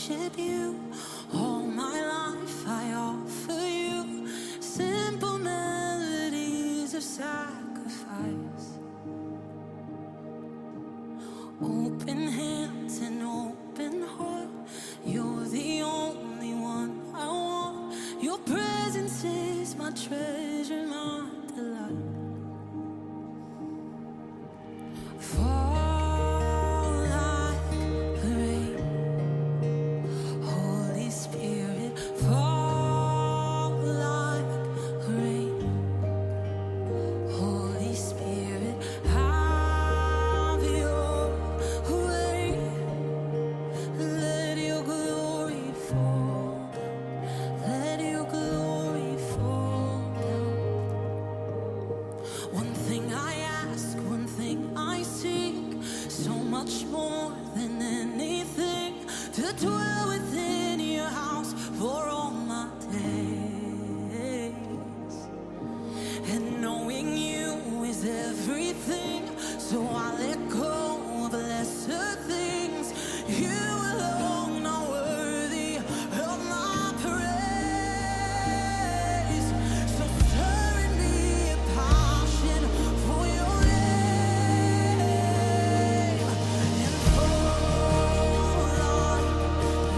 worship you. All my life I offer you simple melodies of sacrifice. Open hands and open heart. You're the only one I want. Your presence is my treasure, my delight. Fall like rain, Holy Spirit. Fall like rain, Holy Spirit. Have your way. Let your glory fall down. Let your glory fall down. One thing I ask, one thing I seek, so much more than anything, to dwell within your house for all my days. And knowing you is everything, so I let go of lesser things. You alone are worthy of my praise. So stir in me a passion for your name, and fall like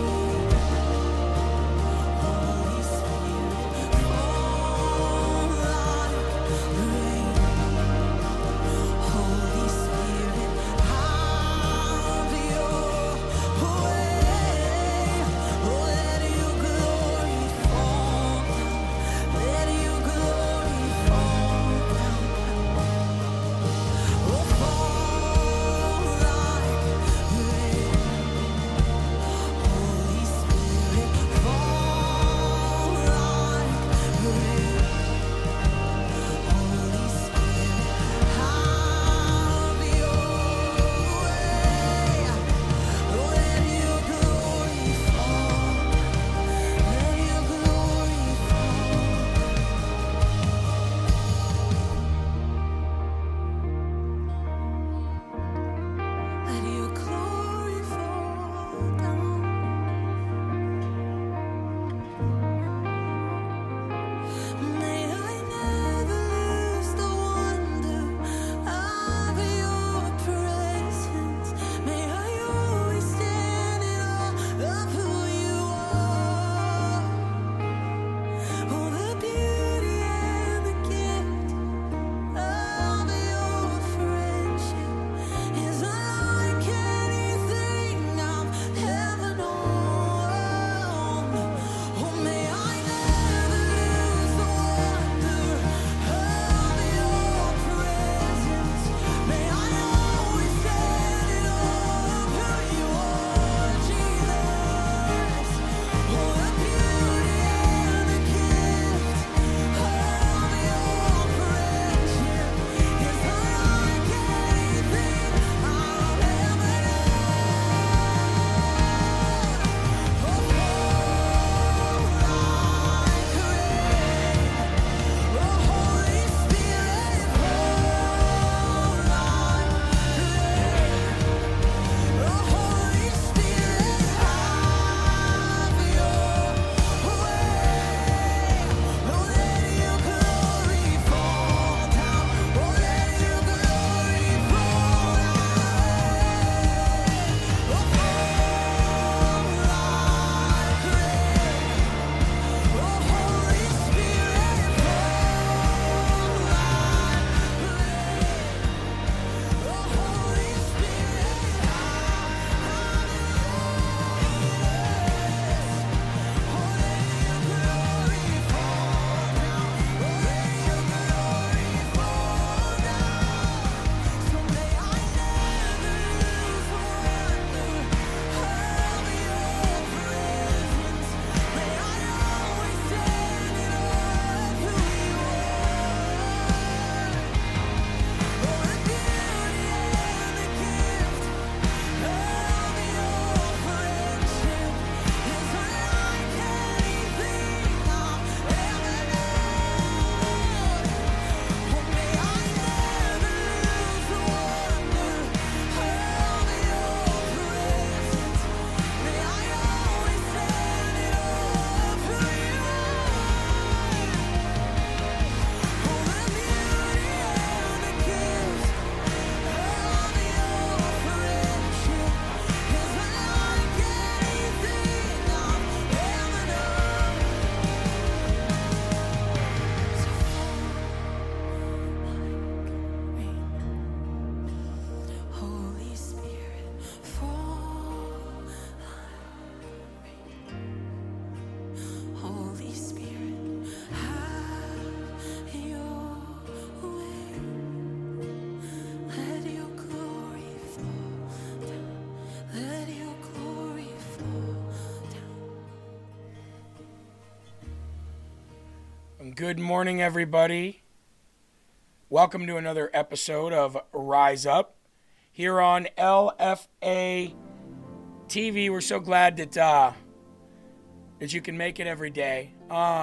Good morning, everybody. Welcome to another episode of Rise Up here on LFA TV. We're so glad that you can make it every day.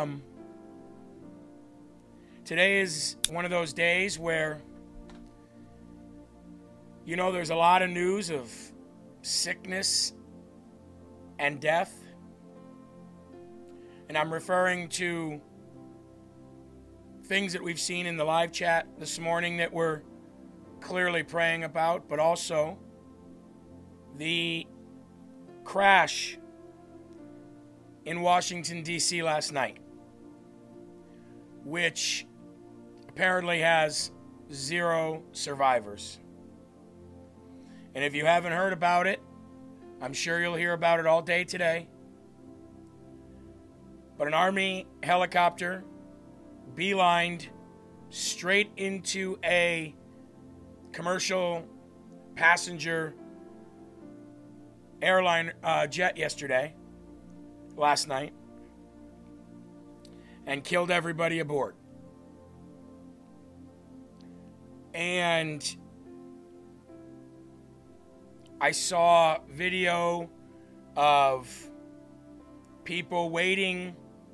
Today is one of those days where, there's a lot of news of sickness and death. And I'm referring to things that we've seen in the live chat this morning that we're clearly praying about, but also the crash in Washington, D.C. last night, which apparently has 0 survivors. And if you haven't heard about it, I'm sure you'll hear about it all day today. But an Army helicopter beelined straight into a commercial passenger airline jet last night, and killed everybody aboard. And I saw video of people waiting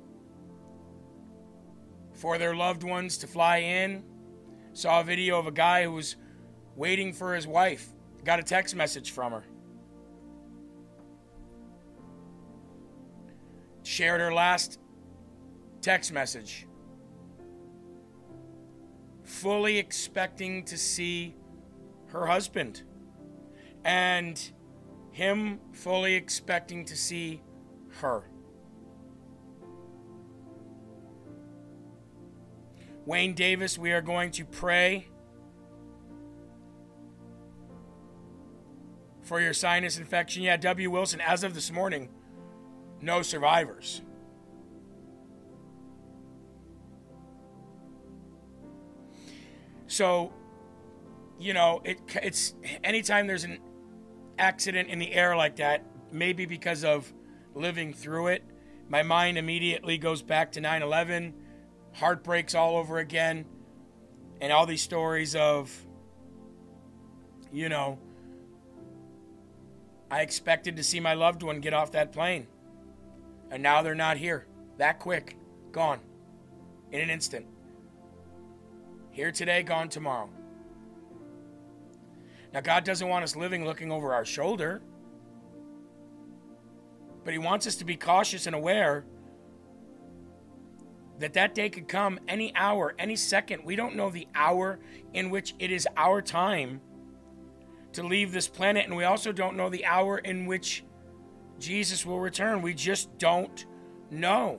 for their loved ones to fly in. Saw a video of a guy who was waiting for his wife. Got a text message from her. Shared her last text message. Fully expecting to see her husband. And him fully expecting to see her. Wayne Davis, we are going to pray for your sinus infection. Yeah, W. Wilson, as of this morning, no survivors. So, it's anytime there's an accident in the air like that, maybe because of living through it, my mind immediately goes back to 9/11. Heartbreaks all over again, and all these stories of, I expected to see my loved one get off that plane, and now they're not here. That quick, gone, in an instant. Here today, gone tomorrow. Now, God doesn't want us living looking over our shoulder, but He wants us to be cautious and aware that day could come any hour, any second. We don't know the hour in which it is our time to leave this planet, and we also don't know the hour in which Jesus will return. We just don't know.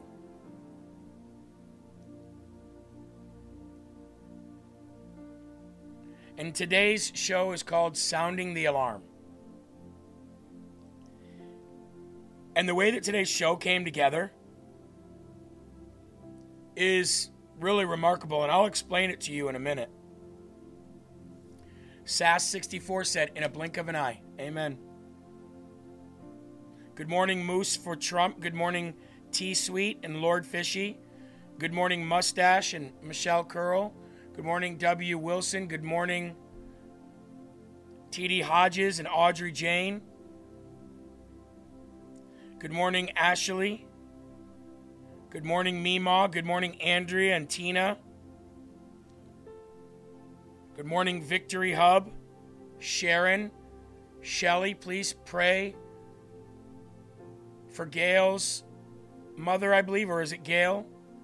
And today's show is called Sounding the Alarm. And the way that today's show came together is really remarkable, and I'll explain it to you in a minute. SAS64 said, in a blink of an eye. Amen. Good morning, Moose for Trump. Good morning, T-Sweet and Lord Fishy. Good morning, Mustache and Michelle Curl. Good morning, W. Wilson. Good morning, T.D. Hodges and Audrey Jane. Good morning, Ashley. Good morning, Meemaw. Good morning, Andrea and Tina. Good morning, Victory Hub. Sharon. Shelly, please pray for Gail's mother, I believe, or is it Gail?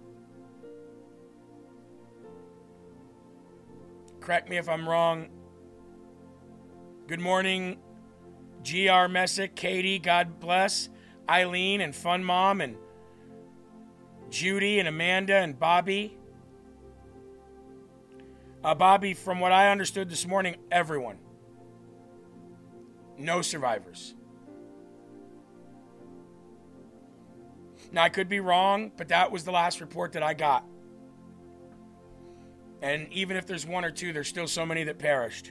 Correct me if I'm wrong. Good morning, GR Messick, Katie, God bless, Eileen and Fun Mom and Judy and Amanda and Bobby. Bobby, from what I understood this morning, everyone. No survivors. Now, I could be wrong, but that was the last report that I got. And even if there's one or two, there's still so many that perished.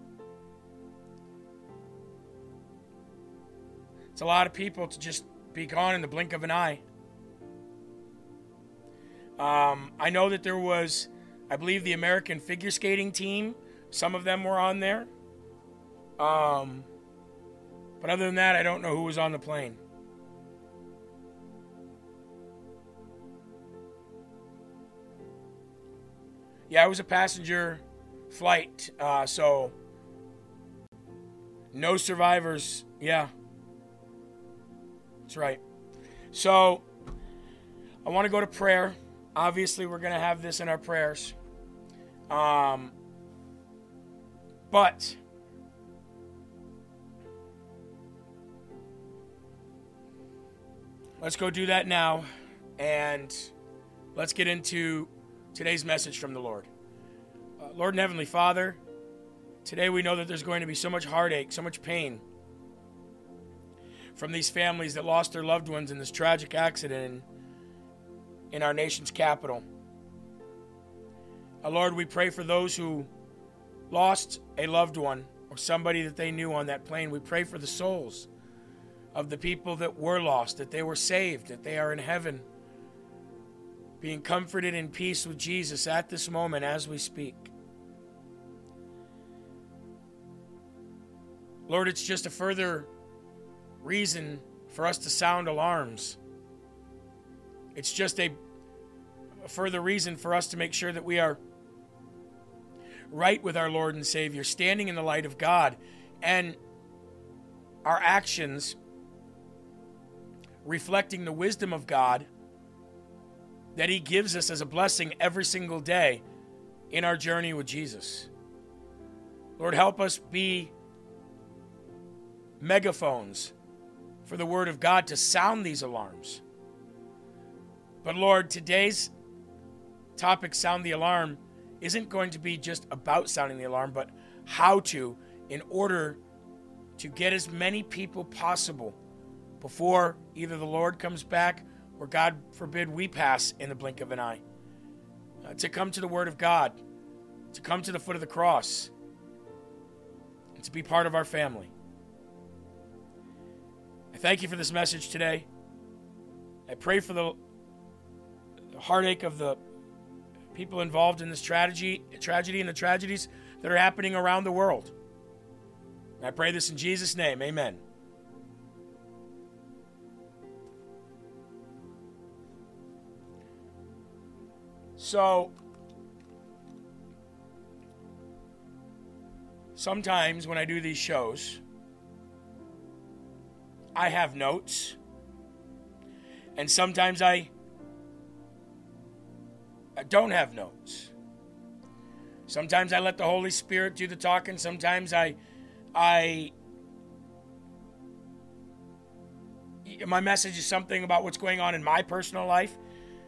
It's a lot of people to just be gone in the blink of an eye. I know that there was, I believe, the American figure skating team. Some of them were on there. But other than that, I don't know who was on the plane. Yeah, it was a passenger flight, so no survivors. Yeah, that's right. So I want to go to prayer. Obviously, we're going to have this in our prayers. But let's go do that now, and let's get into today's message from the Lord. Lord and Heavenly Father, today we know that there's going to be so much heartache, so much pain from these families that lost their loved ones in this tragic accident in our nation's capital. Lord, we pray for those who lost a loved one or somebody that they knew on that plane. We pray for the souls of the people that were lost, that they were saved, that they are in heaven, being comforted in peace with Jesus at this moment as we speak. Lord, it's just a further reason for us to sound alarms. It's just a further reason for us to make sure that we are right with our Lord and Savior, standing in the light of God, and our actions reflecting the wisdom of God that He gives us as a blessing every single day in our journey with Jesus. Lord, help us be megaphones for the Word of God to sound these alarms. But Lord, today's topic, Sound the Alarm, isn't going to be just about sounding the alarm, but how to, in order to get as many people possible before either the Lord comes back or, God forbid, we pass in the blink of an eye, to come to the Word of God, to come to the foot of the cross, and to be part of our family. I thank you for this message today. I pray for the heartache of the people involved in this tragedy and the tragedies that are happening around the world. I pray this in Jesus' name. Amen. So, sometimes when I do these shows, I have notes, and sometimes I don't have notes. Sometimes I let the Holy Spirit do the talking. Sometimes my message is something about what's going on in my personal life.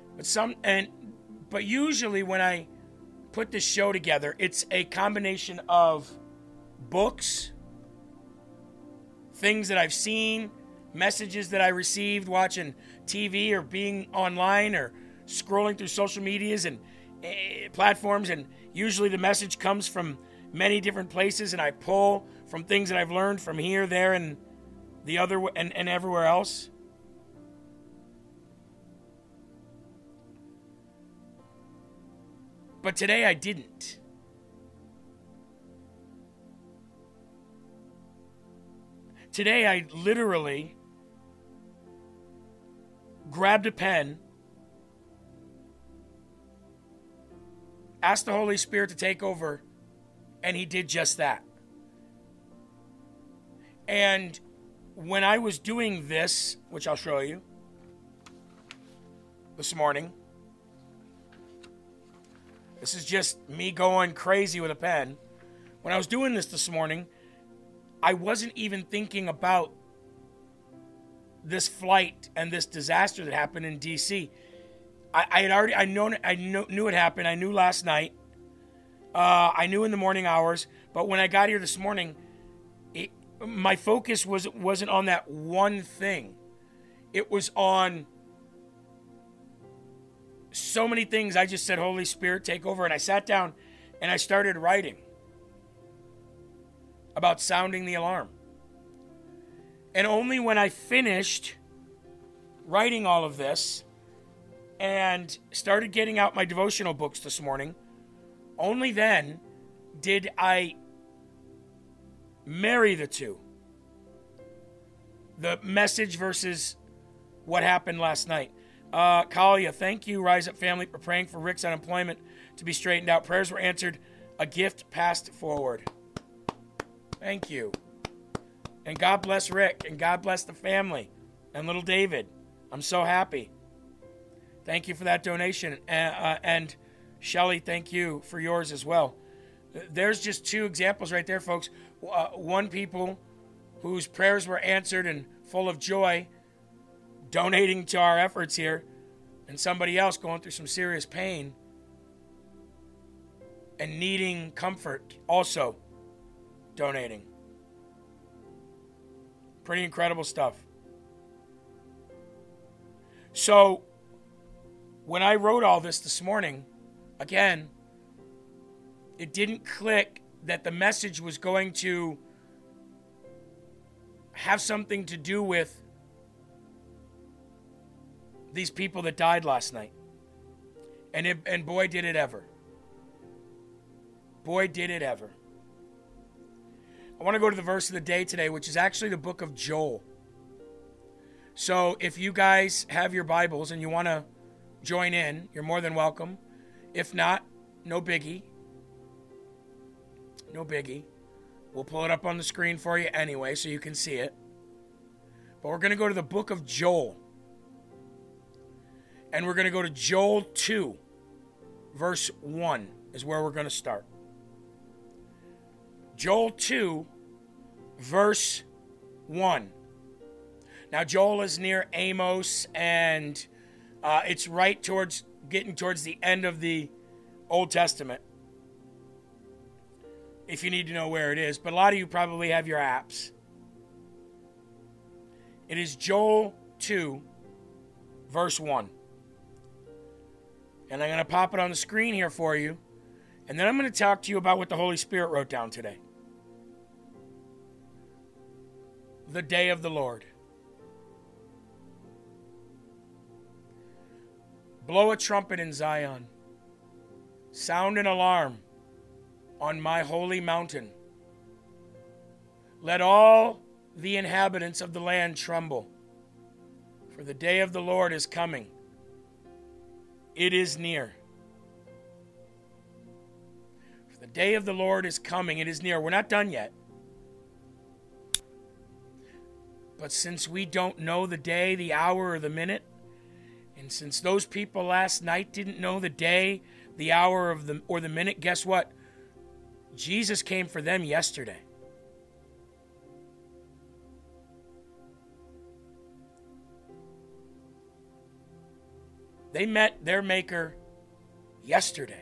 But usually when I put this show together, it's a combination of books, things that I've seen, messages that I received watching TV or being online or scrolling through social medias and platforms, and usually the message comes from many different places, and I pull from things that I've learned from here, there, and the other, and everywhere else. But today I didn't. Today I literally grabbed a pen, asked the Holy Spirit to take over, and He did just that. And when I was doing this, which I'll show you this morning, this is just me going crazy with a pen. When I was doing this morning, I wasn't even thinking about this flight and this disaster that happened in D.C. I knew it happened. I knew last night. I knew in the morning hours. But when I got here this morning, my focus wasn't on that one thing. It was on so many things. I just said, Holy Spirit, take over. And I sat down and I started writing about sounding the alarm. And only when I finished writing all of this and started getting out my devotional books this morning. Only then did I marry the two. The message versus what happened last night. Kalia, thank you, Rise Up family, for praying for Rick's unemployment to be straightened out. Prayers were answered. A gift passed forward. Thank you. And God bless Rick, and God bless the family, and little David. I'm so happy. Thank you for that donation. And Shelly, thank you for yours as well. There's just two examples right there, folks. One, people whose prayers were answered and full of joy, donating to our efforts here, and somebody else going through some serious pain and needing comfort, also donating. Pretty incredible stuff. So, when I wrote all this morning, again, it didn't click that the message was going to have something to do with these people that died last night. And boy, did it ever. Boy, did it ever. I want to go to the verse of the day today, which is actually the book of Joel. So if you guys have your Bibles and you want to join in, you're more than welcome. If not, no biggie. No biggie. We'll pull it up on the screen for you anyway so you can see it. But we're going to go to the book of Joel. And we're going to go to Joel 2, verse 1 is where we're going to start. Joel 2, verse 1. Now, Joel is near Amos, and it's right towards getting towards the end of the Old Testament, if you need to know where it is. But a lot of you probably have your apps. It is Joel 2, verse 1. And I'm going to pop it on the screen here for you. And then I'm going to talk to you about what the Holy Spirit wrote down today. The day of the Lord. Blow a trumpet in Zion. Sound an alarm on my holy mountain. Let all the inhabitants of the land tremble. For the day of the Lord is coming. It is near. For the day of the Lord is coming. It is near. We're not done yet. But since we don't know the day, the hour, or the minute, and since those people last night didn't know the day, the hour or the minute, guess what? Jesus came for them yesterday. They met their Maker yesterday.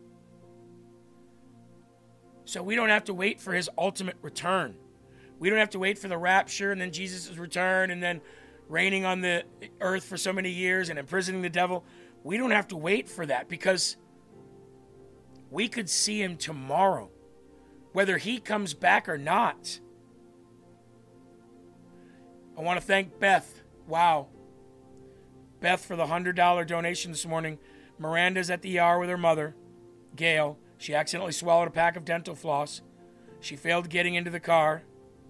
So we don't have to wait for his ultimate return. We don't have to wait for the rapture and then Jesus' return and then reigning on the earth for so many years and imprisoning the devil. We don't have to wait for that because we could see him tomorrow, whether he comes back or not. I want to thank Beth. Wow. Beth for the $100 donation this morning. Miranda's at the ER with her mother, Gail. She accidentally swallowed a pack of dental floss. She failed getting into the car.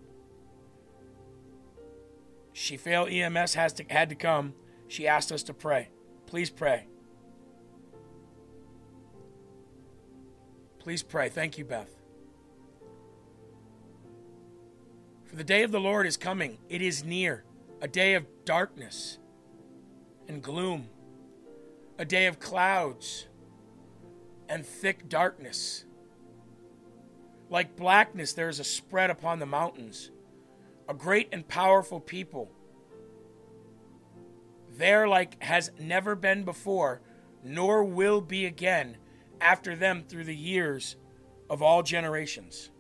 She failed. EMS had to come. She asked us to pray. Please pray. Please pray. Thank you, Beth. For the day of the Lord is coming. It is near. A day of darkness and gloom. A day of clouds and thick darkness. Like blackness, there is a spread upon the mountains. A great and powerful people. There like has never been before, nor will be again after them through the years of all generations.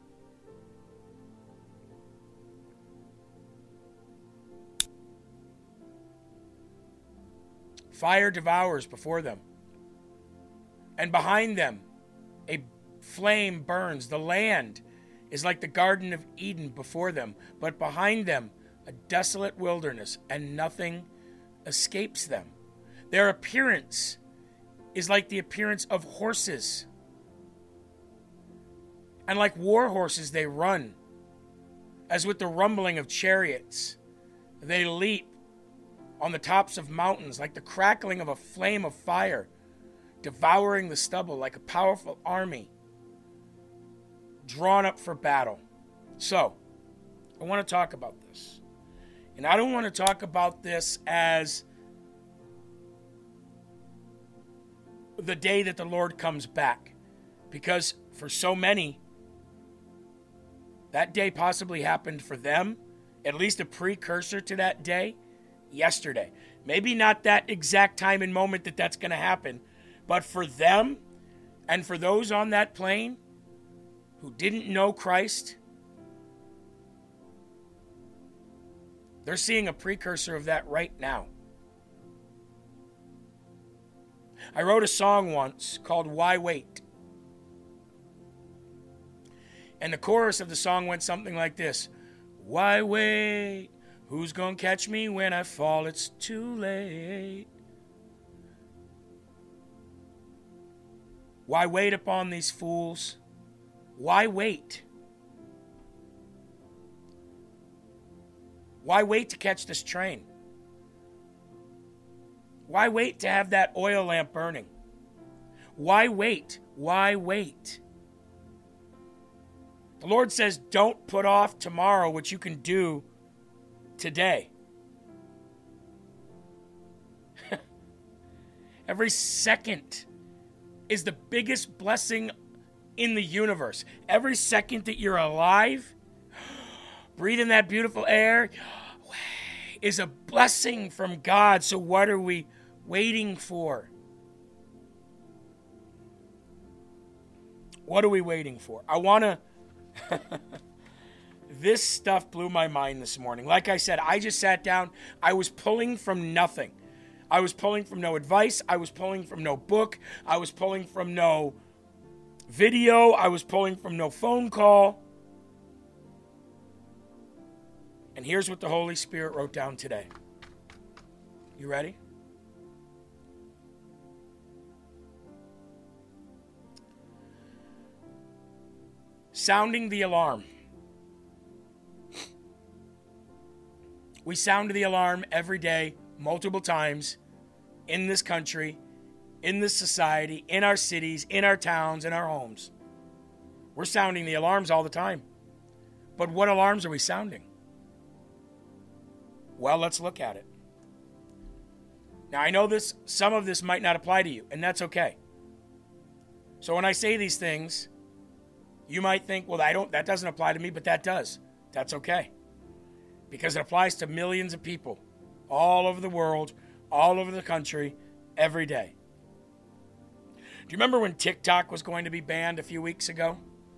Fire devours before them, and behind them a flame burns. The land is like the Garden of Eden before them, but behind them a desolate wilderness, and nothing escapes them. Their appearance is like the appearance of horses. And like war horses, they run. As with the rumbling of chariots, they leap on the tops of mountains like the crackling of a flame of fire, devouring the stubble like a powerful army drawn up for battle. So, I want to talk about this. And I don't want to talk about this as the day that the Lord comes back. Because for so many, that day possibly happened for them, at least a precursor to that day, yesterday. Maybe not that exact time and moment that that's going to happen, but for them and for those on that plane who didn't know Christ, they're seeing a precursor of that right now. I wrote a song once called Why Wait? And the chorus of the song went something like this. Why wait? Who's gonna catch me when I fall? It's too late. Why wait upon these fools? Why wait? Why wait to catch this train? Why wait to have that oil lamp burning? Why wait? Why wait? The Lord says, don't put off tomorrow what you can do today. Every second is the biggest blessing in the universe. Every second that you're alive, breathing that beautiful air, is a blessing from God. So what are we waiting for? What are we waiting for? This stuff blew my mind this morning. Like I said, I just sat down. I was pulling from nothing. I was pulling from no advice. I was pulling from no book. I was pulling from no video. I was pulling from no phone call. And here's what the Holy Spirit wrote down today. You ready? Sounding the alarm. We sound the alarm every day, multiple times, in this country, in this society, in our cities, in our towns, in our homes. We're sounding the alarms all the time. But what alarms are we sounding? Well, let's look at it. Now, I know some of this might not apply to you, and that's okay. So when I say these things, you might think, well, that doesn't apply to me, but that does. That's okay. Because it applies to millions of people all over the world, all over the country, every day. Do you remember when TikTok was going to be banned a few weeks ago?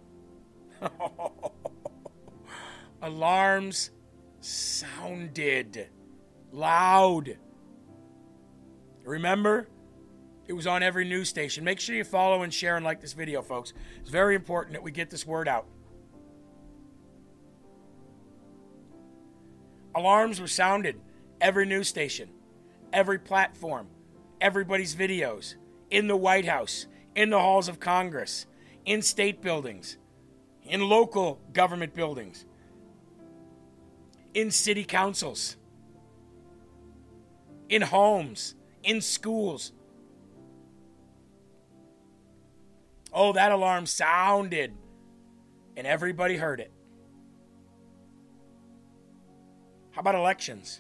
Alarms sounded loud. Remember? It was on every news station. Make sure you follow and share and like this video, folks. It's very important that we get this word out. Alarms were sounded every news station, every platform, everybody's videos, in the White House, in the halls of Congress, in state buildings, in local government buildings, in city councils, in homes, in schools. Oh, that alarm sounded, and everybody heard it. How about elections?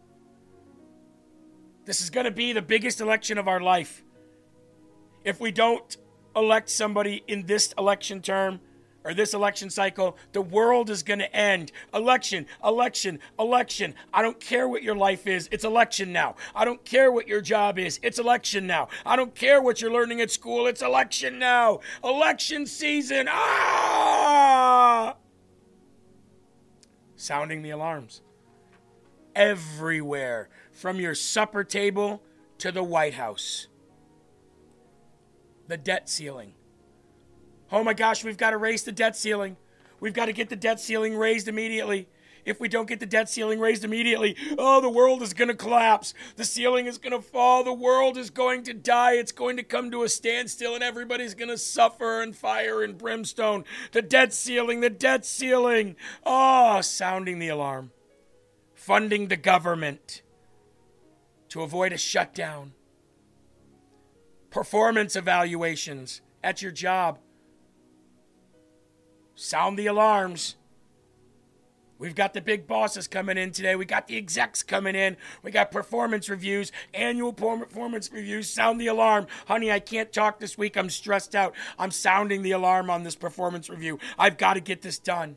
This is going to be the biggest election of our life. If we don't elect somebody in this election term or this election cycle, the world is going to end. Election, election, election. I don't care what your life is. It's election now. I don't care what your job is. It's election now. I don't care what you're learning at school. It's election now. Election season. Ah! Sounding the alarms. Everywhere, from your supper table to the White House. The debt ceiling. Oh my gosh, we've got to raise the debt ceiling. We've got to get the debt ceiling raised immediately. if we don't get the debt ceiling raised immediately. Oh, the world is going to collapse. The ceiling is going to fall. The world is going to die. It's going to come to a standstill, and everybody's going to suffer in fire and brimstone. The debt ceiling, the debt ceiling. Oh, sounding the alarm. Funding the government to avoid a shutdown. Performance evaluations at your job. Sound the alarms. We've got the big bosses coming in today. We got the execs coming in. We got performance reviews, annual performance reviews. Sound the alarm. Honey, I can't talk this week. I'm stressed out. I'm sounding the alarm on this performance review. I've got to get this done.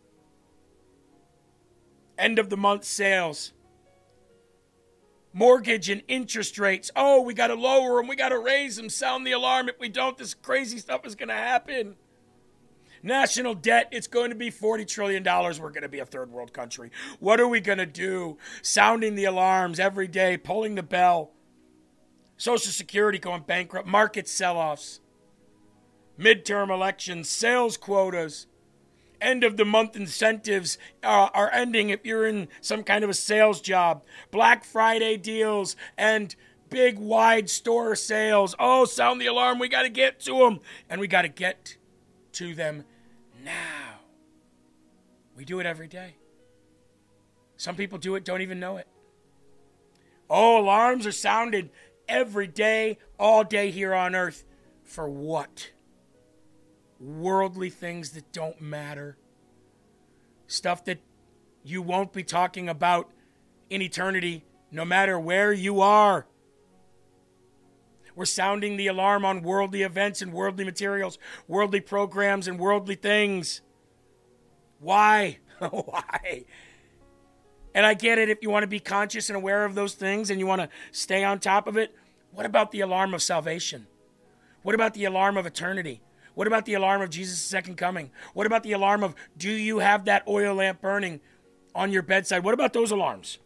End of the month sales. Mortgage and interest rates. Oh, we got to lower them. We got to raise them. Sound the alarm. If we don't, this crazy stuff is going to happen. National debt, it's going to be $40 trillion. We're going to be a third world country. What are we going to do? Sounding the alarms every day, pulling the bell. Social Security going bankrupt, market sell-offs, midterm elections, sales quotas, end of the month incentives are ending if you're in some kind of a sales job. Black Friday deals and big wide store sales. Oh, sound the alarm. We got to get to them. And we got to get to them now. We do it every day. Some people do it, don't even know it. Oh, alarms are sounded every day, all day here on earth. For what? Worldly things that don't matter. Stuff that you won't be talking about in eternity, no matter where you are. We're sounding the alarm on worldly events and worldly materials, worldly programs and worldly things. Why? Why? And I get it if you want to be conscious and aware of those things and you want to stay on top of it. What about the alarm of salvation? What about the alarm of eternity? What about the alarm of Jesus' second coming? What about the alarm of, do you have that oil lamp burning on your bedside? What about those alarms?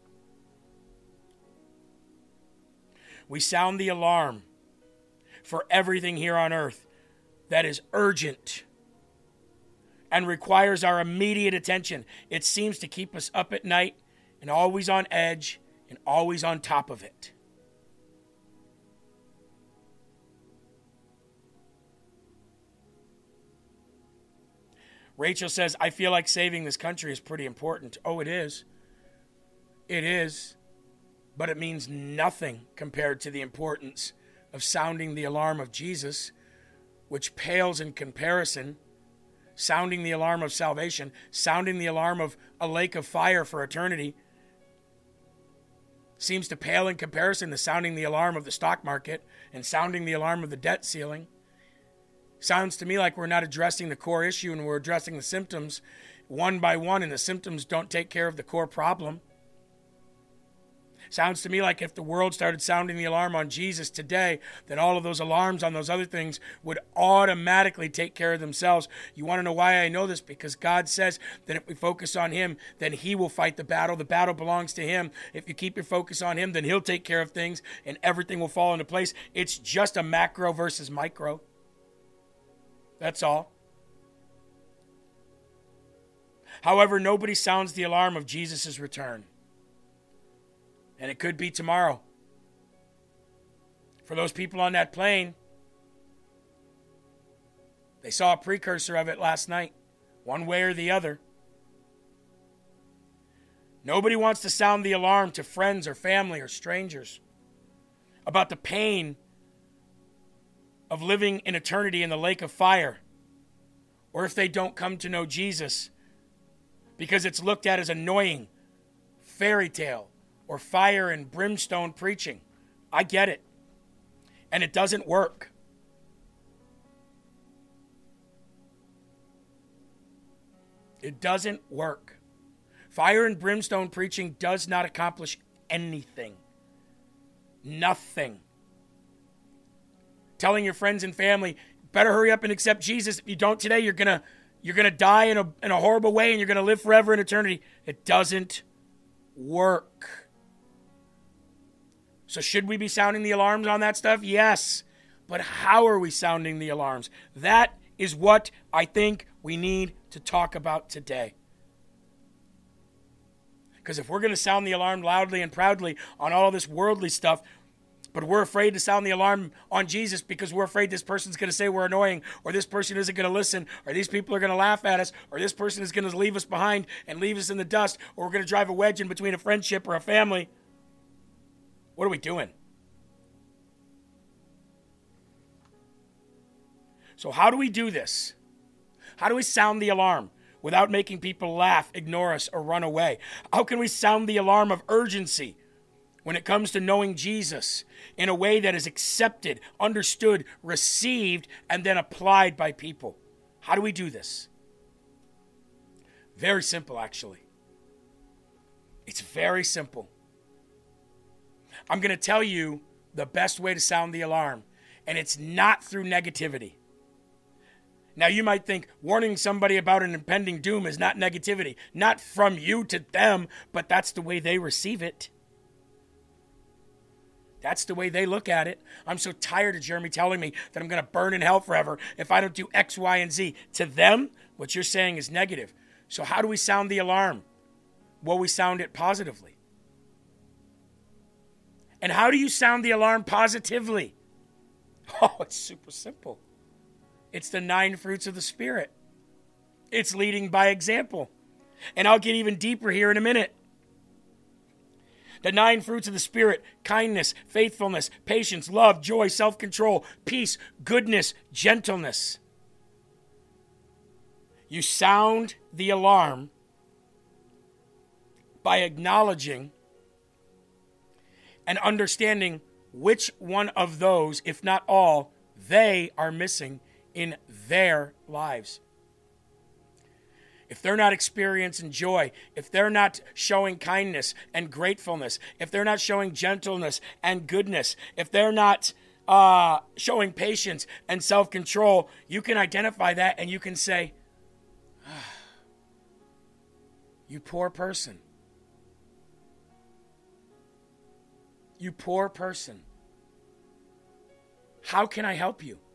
We sound the alarm for everything here on earth that is urgent and requires our immediate attention. It seems to keep us up at night and always on edge and always on top of it. Rachel says, I feel like saving this country is pretty important. Oh, it is. It is. But it means nothing compared to the importance of sounding the alarm of Jesus, which pales in comparison. Sounding the alarm of salvation, sounding the alarm of a lake of fire for eternity, seems to pale in comparison to sounding the alarm of the stock market and sounding the alarm of the debt ceiling. Sounds to me like we're not addressing the core issue and we're addressing the symptoms one by one, and the symptoms don't take care of the core problem. Sounds to me like if the world started sounding the alarm on Jesus today, then all of those alarms on those other things would automatically take care of themselves. You want to know why I know this? Because God says that if we focus on him, then he will fight the battle. The battle belongs to him. If you keep your focus on him, then he'll take care of things and everything will fall into place. It's just a macro versus micro. That's all. However, nobody sounds the alarm of Jesus' return. And it could be tomorrow. For those people on that plane, they saw a precursor of it last night, one way or the other. Nobody wants to sound the alarm to friends or family or strangers about the pain of living in eternity in the lake of fire, or if they don't come to know Jesus, because it's looked at as annoying, fairy tale, or fire and brimstone preaching. I get it. And it doesn't work. It doesn't work. Fire and brimstone preaching does not accomplish anything. Nothing. Telling your friends and family, better hurry up and accept Jesus. If you don't today, you're gonna die in a horrible way and you're gonna live forever in eternity. It doesn't work. So should we be sounding the alarms on that stuff? Yes. But how are we sounding the alarms? That is what I think we need to talk about today. Because if we're going to sound the alarm loudly and proudly on all this worldly stuff, but we're afraid to sound the alarm on Jesus because we're afraid this person's going to say we're annoying, or this person isn't going to listen, or these people are going to laugh at us, or this person is going to leave us behind and leave us in the dust, or we're going to drive a wedge in between a friendship or a family, what are we doing? So how do we do this? How do we sound the alarm without making people laugh, ignore us, or run away? How can we sound the alarm of urgency when it comes to knowing Jesus in a way that is accepted, understood, received, and then applied by people? How do we do this? Very simple, actually. It's very simple. I'm going to tell you the best way to sound the alarm, and it's not through negativity. Now, you might think warning somebody about an impending doom is not negativity. Not from you to them, but that's the way they receive it. That's the way they look at it. I'm so tired of Jeremy telling me that I'm going to burn in hell forever if I don't do X, Y, and Z. To them, what you're saying is negative. So how do we sound the alarm? Well, we sound it positively. And how do you sound the alarm positively? Oh, it's super simple. It's the 9 fruits of the Spirit. It's leading by example. And I'll get even deeper here in a minute. The 9 fruits of the Spirit: kindness, faithfulness, patience, love, joy, self-control, peace, goodness, gentleness. You sound the alarm by acknowledging and understanding which one of those, if not all, they are missing in their lives. If they're not experiencing joy, if they're not showing kindness and gratefulness, if they're not showing gentleness and goodness, if they're not showing patience and self-control, you can identify that and you can say, you poor person. You poor person. How can I help you?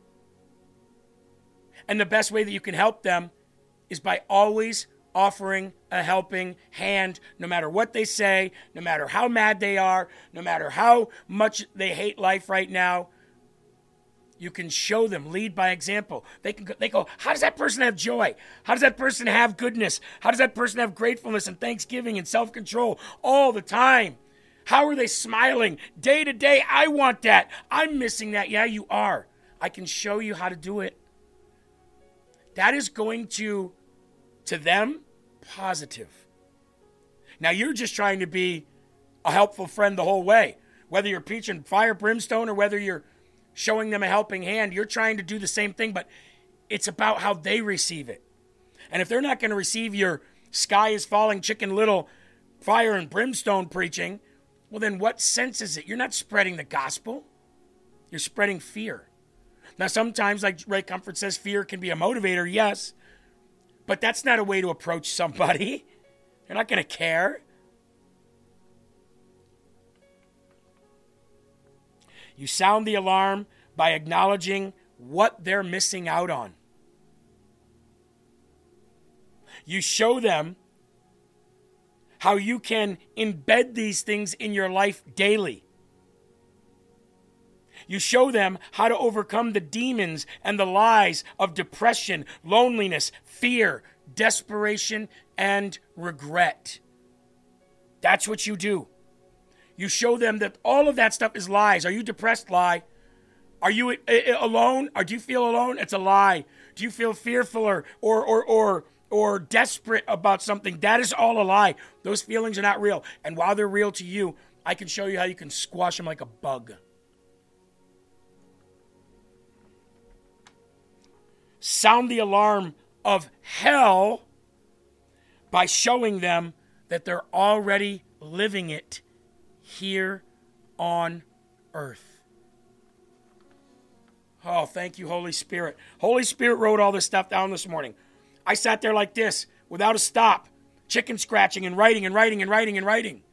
And the best way that you can help them is by always offering a helping hand, no matter what they say, no matter how mad they are, no matter how much they hate life right now. You can show them, lead by example. They go, how does that person have joy? How does that person have goodness? How does that person have gratefulness and thanksgiving and self-control all the time? How are they smiling day to day? I want that. I'm missing that. Yeah, you are. I can show you how to do it. That is going to them, positive. Now, you're just trying to be a helpful friend the whole way. Whether you're preaching fire, brimstone, or whether you're showing them a helping hand, you're trying to do the same thing, but it's about how they receive it. And if they're not going to receive your sky is falling, chicken little, fire and brimstone preaching, well, then what sense is it? You're not spreading the gospel. You're spreading fear. Now, sometimes, like Ray Comfort says, fear can be a motivator, yes, but that's not a way to approach somebody. They're not going to care. You sound the alarm by acknowledging what they're missing out on. You show them how you can embed these things in your life daily. You show them how to overcome the demons and the lies of depression, loneliness, fear, desperation, and regret. That's what you do. You show them that all of that stuff is lies. Are you depressed? Lie. Are you alone? Or do you feel alone? It's a lie. Do you feel fearful or desperate about something? That is all a lie. Those feelings are not real. And while they're real to you, I can show you how you can squash them like a bug. Sound the alarm of hell by showing them that they're already living it here on earth. Oh, thank you, Holy Spirit. Holy Spirit wrote all this stuff down this morning. I sat there like this, without a stop, chicken scratching and writing and writing and writing and writing.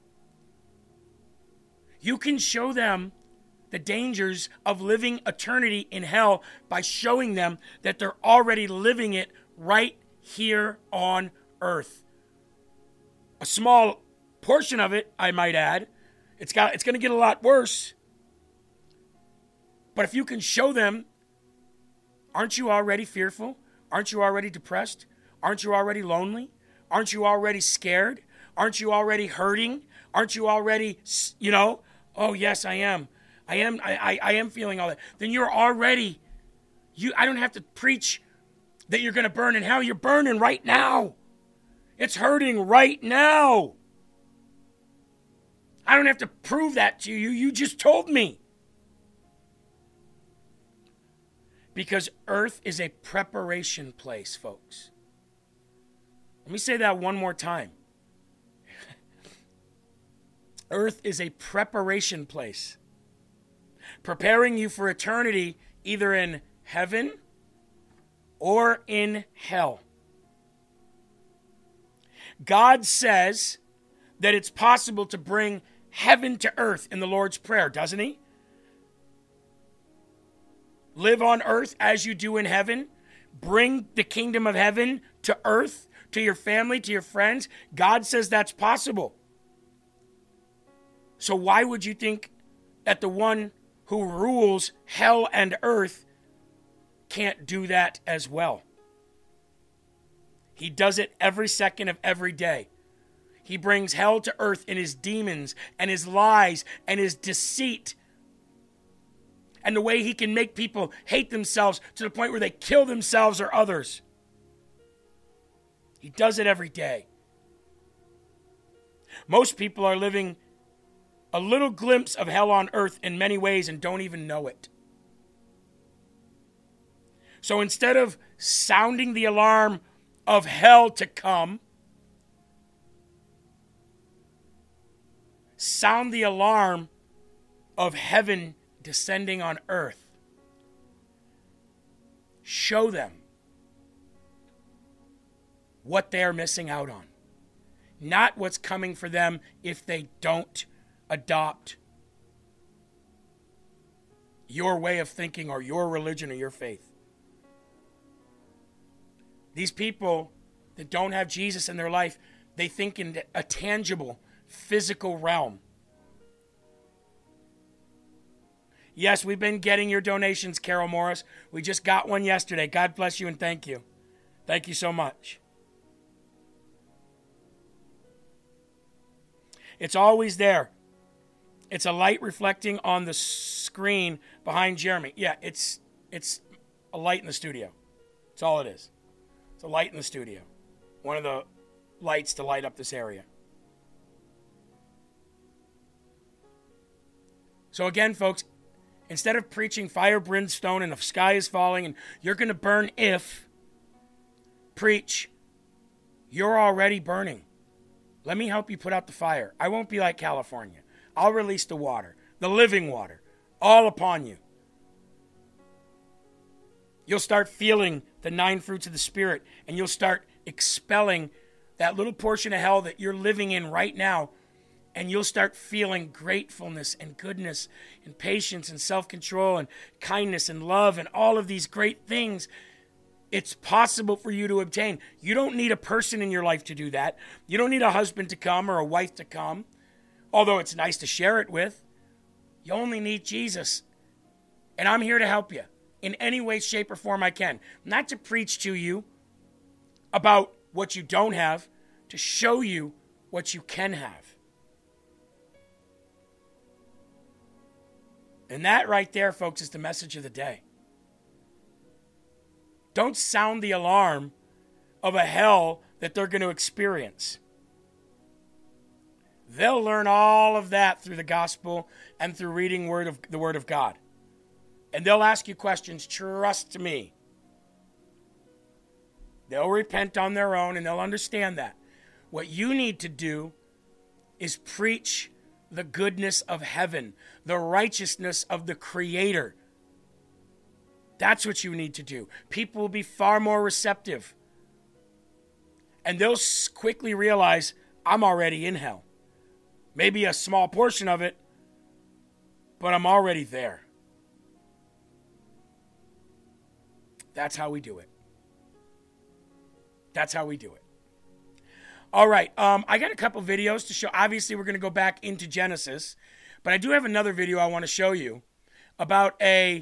You can show them the dangers of living eternity in hell by showing them that they're already living it right here on earth. A small portion of it, I might add. It's going to get a lot worse. But if you can show them, aren't you already fearful? Aren't you already depressed? Aren't you already lonely? Aren't you already scared? Aren't you already hurting? Aren't you already, oh yes, I am. I am feeling all that. Then you're already, I don't have to preach that you're going to burn in hell. You're burning right now. It's hurting right now. I don't have to prove that to you. You just told me. Because earth is a preparation place, folks. Let me say that one more time. Earth is a preparation place, preparing you for eternity either in heaven or in hell. God says that it's possible to bring heaven to earth in the Lord's Prayer, doesn't he? Live on earth as you do in heaven. Bring the kingdom of heaven to earth, to your family, to your friends. God says that's possible. So why would you think that the one who rules hell and earth can't do that as well? He does it every second of every day. He brings hell to earth in his demons and his lies and his deceit. And the way he can make people hate themselves to the point where they kill themselves or others. He does it every day. Most people are living a little glimpse of hell on earth in many ways and don't even know it. So instead of sounding the alarm of hell to come, sound the alarm of heaven descending on earth. Show them what they are missing out on, not what's coming for them if they don't adopt your way of thinking or your religion or your faith. These people that don't have Jesus in their life, they think in a tangible, physical realm. Yes, we've been getting your donations, Carol Morris. We just got one yesterday. God bless you and thank you. Thank you so much. It's always there. It's a light reflecting on the screen behind Jeremy. Yeah, it's a light in the studio. That's all it is. It's a light in the studio. One of the lights to light up this area. So again, folks, instead of preaching fire, brimstone, and the sky is falling, and you're going to burn if, preach, you're already burning. Let me help you put out the fire. I won't be like California. I'll release the water, the living water, all upon you. You'll start feeling the 9 fruits of the Spirit, and you'll start expelling that little portion of hell that you're living in right now, and you'll start feeling gratefulness and goodness and patience and self-control and kindness and love and all of these great things. It's possible for you to obtain. You don't need a person in your life to do that. You don't need a husband to come or a wife to come, although it's nice to share it with. You only need Jesus. And I'm here to help you in any way, shape, or form I can. Not to preach to you about what you don't have, to show you what you can have. And that right there, folks, is the message of the day. Don't sound the alarm of a hell that they're going to experience. They'll learn all of that through the gospel and through reading the Word of God. And they'll ask you questions. Trust me. They'll repent on their own and they'll understand that. What you need to do is preach the goodness of heaven, the righteousness of the Creator. That's what you need to do. People will be far more receptive. And they'll quickly realize, I'm already in hell. Maybe a small portion of it, but I'm already there. That's how we do it. That's how we do it. All right. I got a couple videos to show. Obviously, we're going to go back into Genesis, but I do have another video I want to show you about a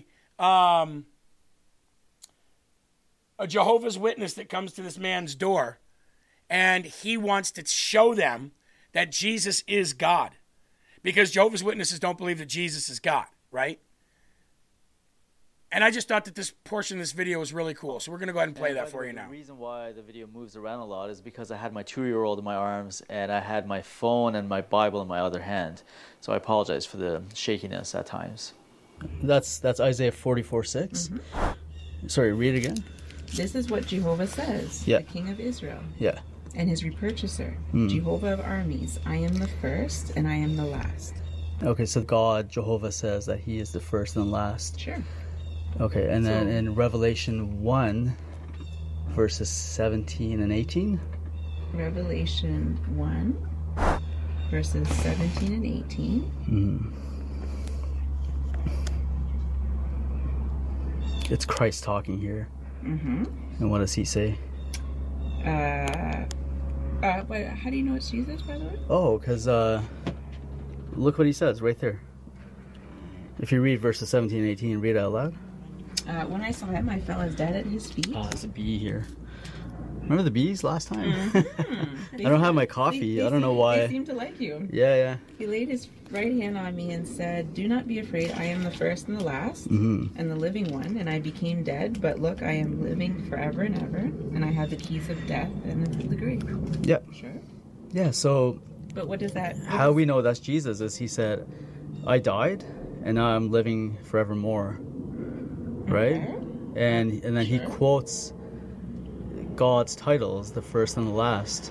Jehovah's Witness that comes to this man's door, and he wants to show them that Jesus is God, because Jehovah's Witnesses don't believe that Jesus is God, right? And I just thought that this portion of this video was really cool, so we're going to go ahead and play that for you now. The reason why the video moves around a lot is because I had my 2-year-old in my arms, and I had my phone and my Bible in my other hand. So I apologize for the shakiness at times. That's Isaiah 44:6. Sorry, read it again. This is what Jehovah says, Yeah. the King of Israel, Yeah. and his repurchaser, Jehovah of armies. I am the first and I am the last. Okay, so God, Jehovah, says that he is the first and last. Sure. Okay, and then in Revelation 1, verses 17 and 18. Revelation 1, verses 17 and 18. It's Christ talking here. And what does he say? But how do you know it's Jesus, by the way? Oh, because look what he says right there. If you read verses 17 and 18, read it out loud. When I saw him, I fell as dead at his feet. Oh, there's a bee here. Remember the bees last time? I don't have my coffee. I don't know why. They seem to like you. Yeah. He laid his right hand on me and said, "Do not be afraid. I am the first and the last, and the living one. And I became dead, but look, I am living forever and ever, and I have the keys of death and the grave." Yeah. Sure. Yeah, so But what does that? how we know that's Jesus is he said, I died, and now I'm living forevermore. Right? Okay. And then he quotes God's titles, the first and the last.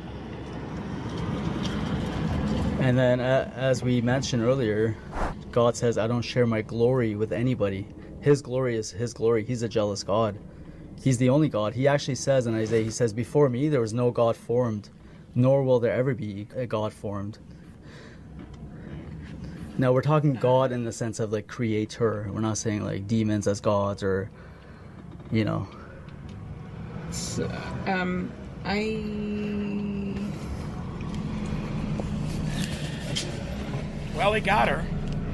And then, as we mentioned earlier, God says, I don't share my glory with anybody. His glory is his glory. He's a jealous God. He's the only God. He actually says in Isaiah, he says, before me there was no God formed, nor will there ever be a God formed. Now, we're talking God in the sense of like creator. We're not saying like demons as gods or, you know. So, Well, he got her.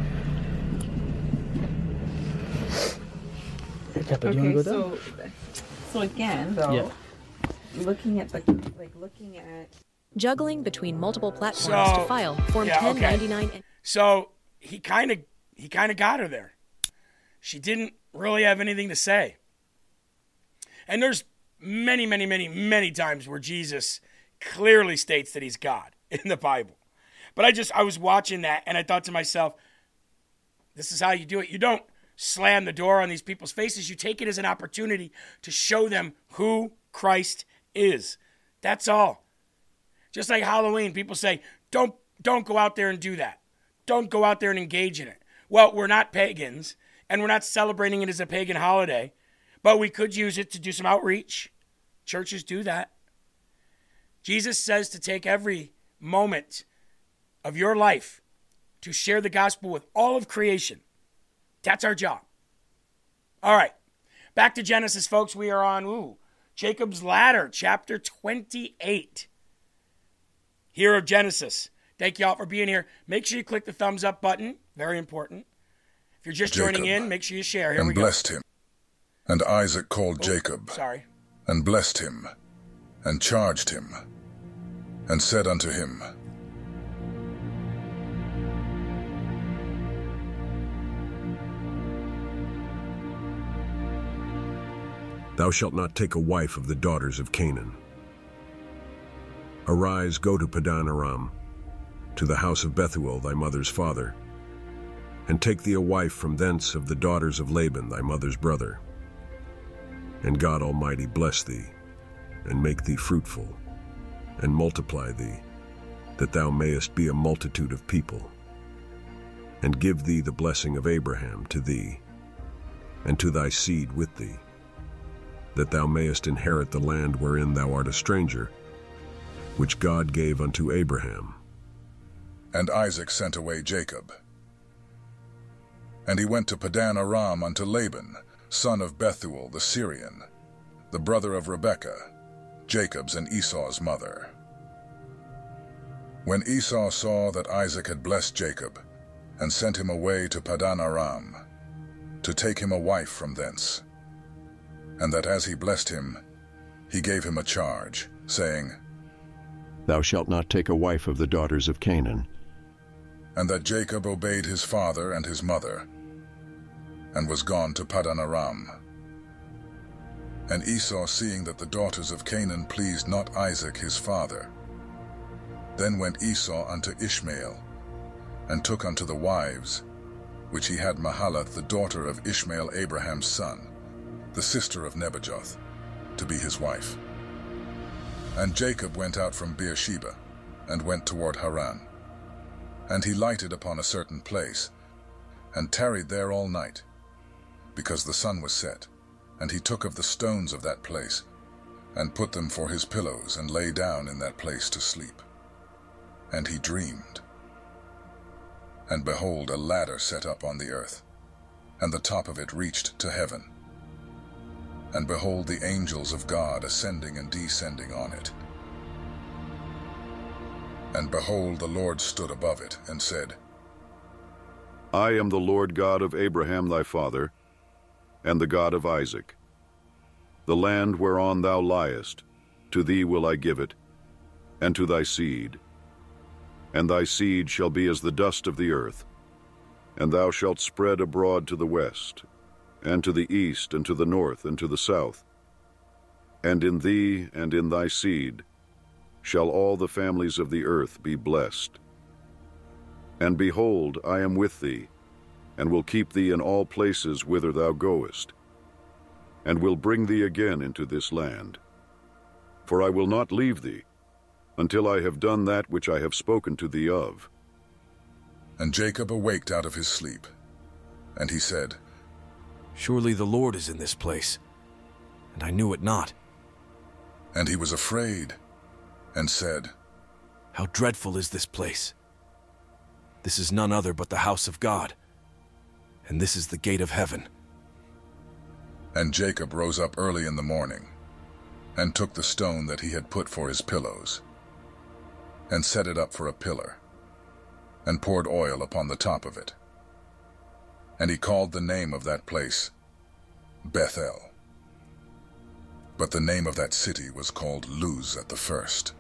Yeah, but you want to go down? so again, though, Yeah. looking at Juggling between multiple platforms So, to file Form yeah, okay. 1099 and So he kind of got her there. She didn't really have anything to say. And there's many, many, many, many times where Jesus clearly states that he's God in the Bible. But I was watching that and I thought to myself, this is how you do it. You don't slam the door on these people's faces. You take it as an opportunity to show them who Christ is. That's all. Just like Halloween, people say, don't go out there and do that. Don't go out there and engage in it. Well, we're not pagans, and we're not celebrating it as a pagan holiday, but we could use it to do some outreach. Churches do that. Jesus says to take every moment of your life to share the gospel with all of creation. That's our job. All right, back to Genesis, folks. We are on Jacob's Ladder, chapter 28. Here of Genesis. Thank you all for being here. Make sure you click the thumbs up button. Very important. If you're just joining in, make sure you share. Here we And go. blessed him. And Isaac called Jacob, Sorry. and blessed him, and charged him, and said unto him, Thou shalt not take a wife of the daughters of Canaan. Arise, go to Padan Aram, to the house of Bethuel thy mother's father, and take thee a wife from thence of the daughters of Laban thy mother's brother. And God Almighty bless thee, and make thee fruitful, and multiply thee, that thou mayest be a multitude of people, and give thee the blessing of Abraham to thee, and to thy seed with thee, that thou mayest inherit the land wherein thou art a stranger, which God gave unto Abraham. And Isaac sent away Jacob. And he went to Padan Aram unto Laban, son of Bethuel the Syrian, the brother of Rebekah, Jacob's and Esau's mother. When Esau saw that Isaac had blessed Jacob, and sent him away to Padan Aram, to take him a wife from thence, and that as he blessed him, he gave him a charge, saying, Thou shalt not take a wife of the daughters of Canaan. And that Jacob obeyed his father and his mother, and was gone to Padan Aram. And Esau, seeing that the daughters of Canaan pleased not Isaac his father, then went Esau unto Ishmael, and took unto the wives, which he had Mahalath, the daughter of Ishmael Abraham's son, the sister of Nebajoth, to be his wife. And Jacob went out from Beersheba, and went toward Haran. And he lighted upon a certain place, and tarried there all night, because the sun was set. And he took of the stones of that place, and put them for his pillows, and lay down in that place to sleep. And he dreamed. And behold, a ladder set up on the earth, and the top of it reached to heaven. And behold, the angels of God ascending and descending on it. And behold, the Lord stood above it, and said, I am the Lord God of Abraham thy father, and the God of Isaac. The land whereon thou liest, to thee will I give it, and to thy seed. And thy seed shall be as the dust of the earth, and thou shalt spread abroad to the west, and to the east, and to the north, and to the south. And in thee and in thy seed shall all the families of the earth be blessed. And behold, I am with thee, and will keep thee in all places whither thou goest, and will bring thee again into this land. For I will not leave thee, until I have done that which I have spoken to thee of. And Jacob awaked out of his sleep, and he said, Surely the Lord is in this place, and I knew it not. And he was afraid, and said, How dreadful is this place! This is none other but the house of God, and this is the gate of heaven. And Jacob rose up early in the morning, and took the stone that he had put for his pillows, and set it up for a pillar, and poured oil upon the top of it. And he called the name of that place Bethel. But the name of that city was called Luz at the first.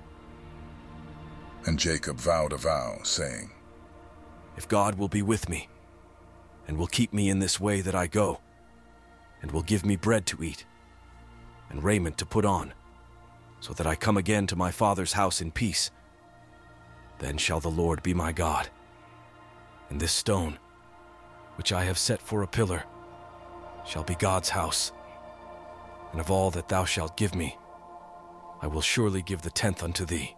And Jacob vowed a vow, saying, If God will be with me, and will keep me in this way that I go, and will give me bread to eat, and raiment to put on, so that I come again to my father's house in peace, then shall the Lord be my God. And this stone, which I have set for a pillar, shall be God's house. And of all that thou shalt give me, I will surely give the 10th unto thee.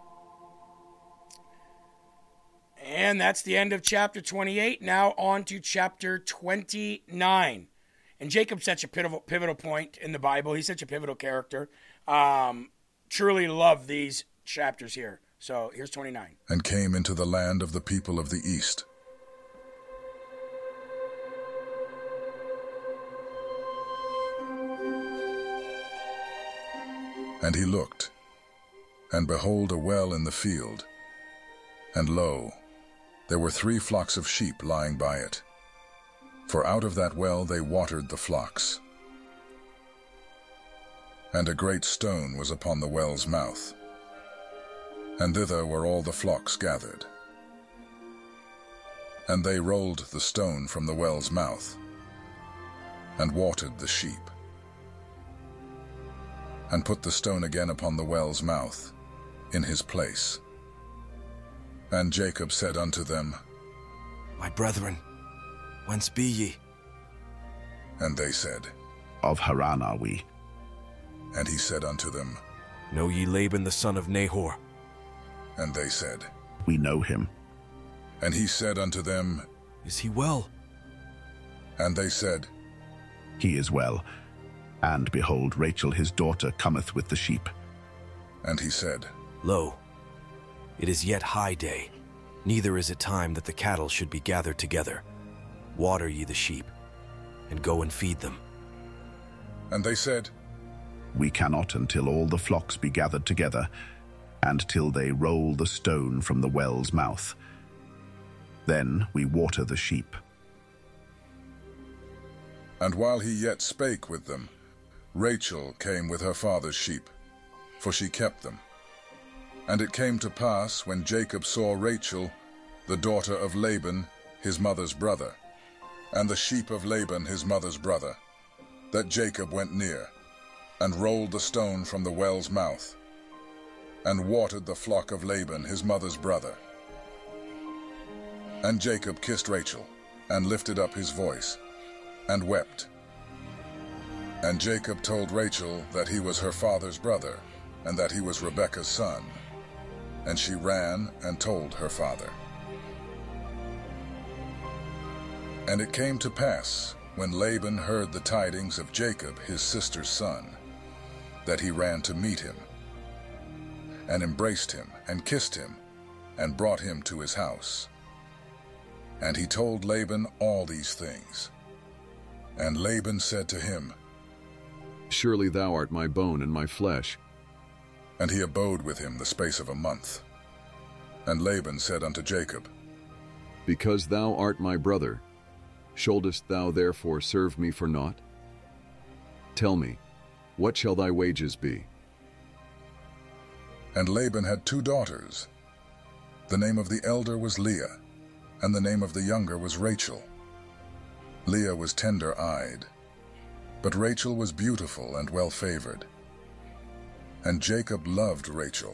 And that's the end of chapter 28. Now on to chapter 29. And Jacob's such a pivotal point in the Bible. He's such a pivotal character. Truly love these chapters here. So here's 29. And came into the land of the people of the east. And he looked, and behold, a well in the field. And lo, there were 3 flocks of sheep lying by it. For out of that well they watered the flocks. And a great stone was upon the well's mouth, and thither were all the flocks gathered. And they rolled the stone from the well's mouth, and watered the sheep, and put the stone again upon the well's mouth, in his place. And Jacob said unto them, My brethren, whence be ye? And they said, Of Haran are we. And he said unto them, Know ye Laban the son of Nahor? And they said, We know him. And he said unto them, Is he well? And they said, He is well. And behold, Rachel his daughter cometh with the sheep. And he said, Lo, it is yet high day, neither is it time that the cattle should be gathered together. Water ye the sheep, and go and feed them. And they said, We cannot until all the flocks be gathered together, and till they roll the stone from the well's mouth. Then we water the sheep. And while he yet spake with them, Rachel came with her father's sheep, for she kept them. And it came to pass, when Jacob saw Rachel, the daughter of Laban, his mother's brother, and the sheep of Laban his mother's brother, that Jacob went near, and rolled the stone from the well's mouth, and watered the flock of Laban his mother's brother. And Jacob kissed Rachel, and lifted up his voice, and wept. And Jacob told Rachel that he was her father's brother, and that he was Rebekah's son. And she ran and told her father. And it came to pass, when Laban heard the tidings of Jacob his sister's son, that he ran to meet him, and embraced him, and kissed him, and brought him to his house. And he told Laban all these things. And Laban said to him, Surely thou art my bone and my flesh. And he abode with him the space of a month. And Laban said unto Jacob, Because thou art my brother, shouldest thou therefore serve me for naught? Tell me, what shall thy wages be? And Laban had 2 daughters. The name of the elder was Leah, and the name of the younger was Rachel. Leah was tender-eyed, but Rachel was beautiful and well-favored. And Jacob loved Rachel,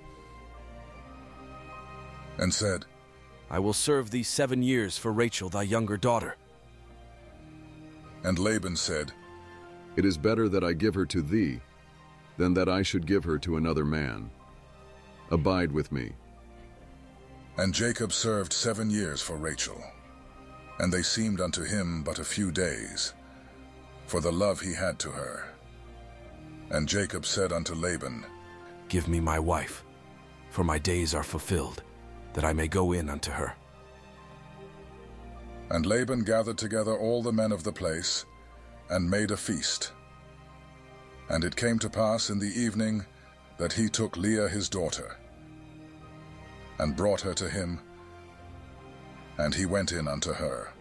and said, I will serve thee 7 years for Rachel thy younger daughter. And Laban said, It is better that I give her to thee, than that I should give her to another man. Abide with me. And Jacob served 7 years for Rachel, and they seemed unto him but a few days, for the love he had to her. And Jacob said unto Laban, Give me my wife, for my days are fulfilled, that I may go in unto her. And Laban gathered together all the men of the place, and made a feast. And it came to pass in the evening that he took Leah his daughter, and brought her to him, and he went in unto her.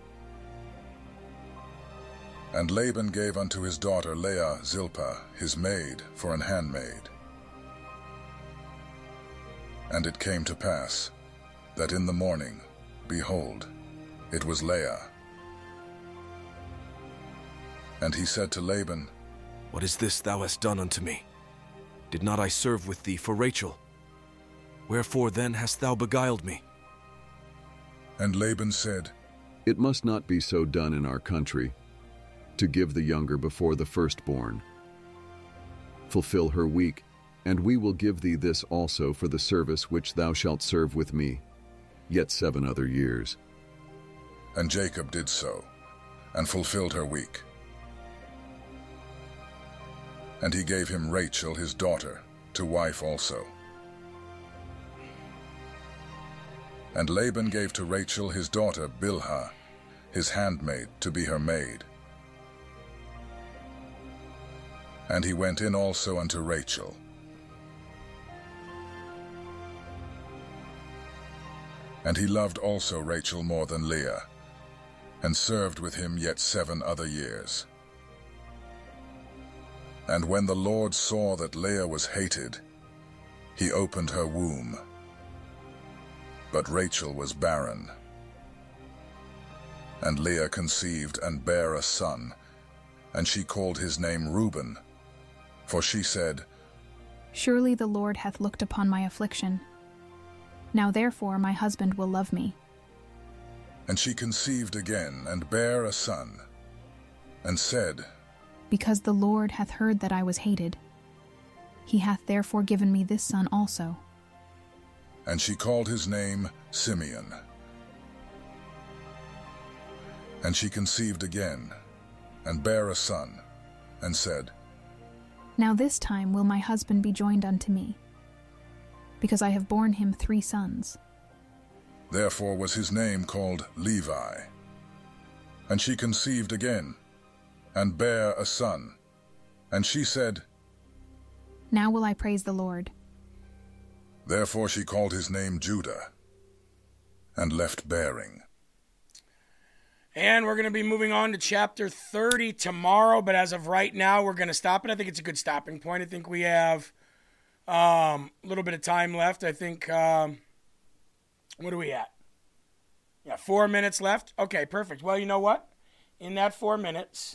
And Laban gave unto his daughter Leah Zilpah his maid for an handmaid. And it came to pass that in the morning, behold, it was Leah. And he said to Laban, What is this thou hast done unto me? Did not I serve with thee for Rachel? Wherefore then hast thou beguiled me? And Laban said, It must not be so done in our country, to give the younger before the firstborn. Fulfill her week, and we will give thee this also for the service which thou shalt serve with me, yet 7 other years. And Jacob did so, and fulfilled her week. And he gave him Rachel his daughter to wife also. And Laban gave to Rachel his daughter Bilhah, his handmaid, to be her maid. And he went in also unto Rachel. And he loved also Rachel more than Leah, and served with him yet 7 other years. And when the Lord saw that Leah was hated, he opened her womb. But Rachel was barren. And Leah conceived and bare a son, and she called his name Reuben, for she said, Surely the Lord hath looked upon my affliction. Now therefore my husband will love me. And she conceived again, and bare a son, and said, Because the Lord hath heard that I was hated, he hath therefore given me this son also. And she called his name Simeon. And she conceived again, and bare a son, and said, Now this time will my husband be joined unto me, because I have borne him 3 sons. Therefore was his name called Levi. And she conceived again, and bare a son. And she said, Now will I praise the Lord. Therefore she called his name Judah, and left bearing. And we're going to be moving on to chapter 30 tomorrow, but as of right now, we're going to stop it. I think it's a good stopping point. I think we have a little bit of time left. I think, what are we at? Yeah, 4 minutes left. Okay, perfect. Well, you know what? In that 4 minutes,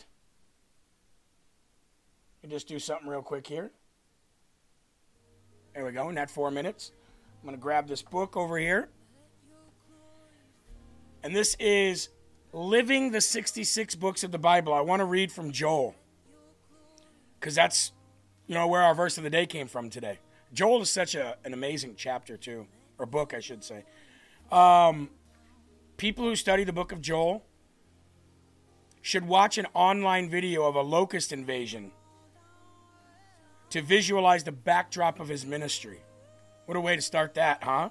let me just do something real quick here. There we go, in that 4 minutes. I'm going to grab this book over here. And this is Living the 66 Books of the Bible. I want to read from Joel, because that's, where our verse of the day came from today. Joel is such an amazing chapter, too, or book, I should say. People who study the book of Joel should watch an online video of a locust invasion to visualize the backdrop of his ministry. What a way to start that, huh?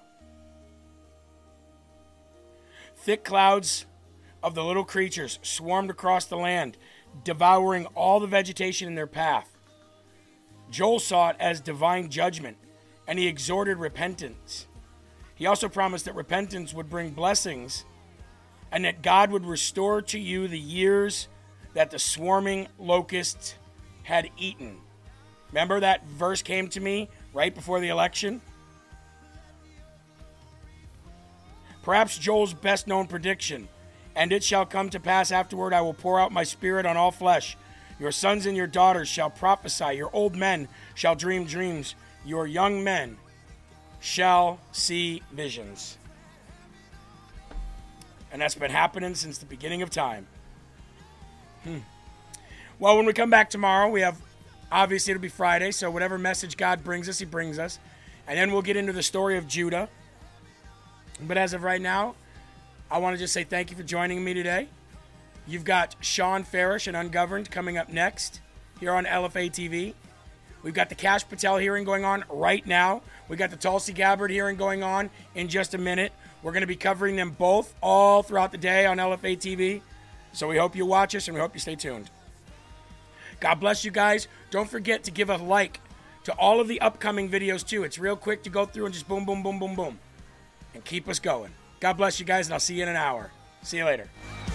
Thick clouds of the little creatures swarmed across the land, devouring all the vegetation in their path. Joel saw it as divine judgment, and he exhorted repentance. He also promised that repentance would bring blessings, and that God would restore to you the years that the swarming locusts had eaten. Remember that verse came to me right before the election? Perhaps Joel's best known prediction, and it shall come to pass afterward, I will pour out my spirit on all flesh. Your sons and your daughters shall prophesy. Your old men shall dream dreams. Your young men shall see visions. And that's been happening since the beginning of time. Well, when we come back tomorrow, we have, obviously it'll be Friday, so whatever message God brings us, he brings us. And then we'll get into the story of Judah. But as of right now, I want to just say thank you for joining me today. You've got Sean Farish and Ungoverned coming up next here on LFA TV. We've got the Kash Patel hearing going on right now. We've got the Tulsi Gabbard hearing going on in just a minute. We're going to be covering them both all throughout the day on LFA TV. So we hope you watch us and we hope you stay tuned. God bless you guys. Don't forget to give a like to all of the upcoming videos too. It's real quick to go through and just boom, boom, boom, boom, boom. And keep us going. God bless you guys, and I'll see you in an hour. See you later.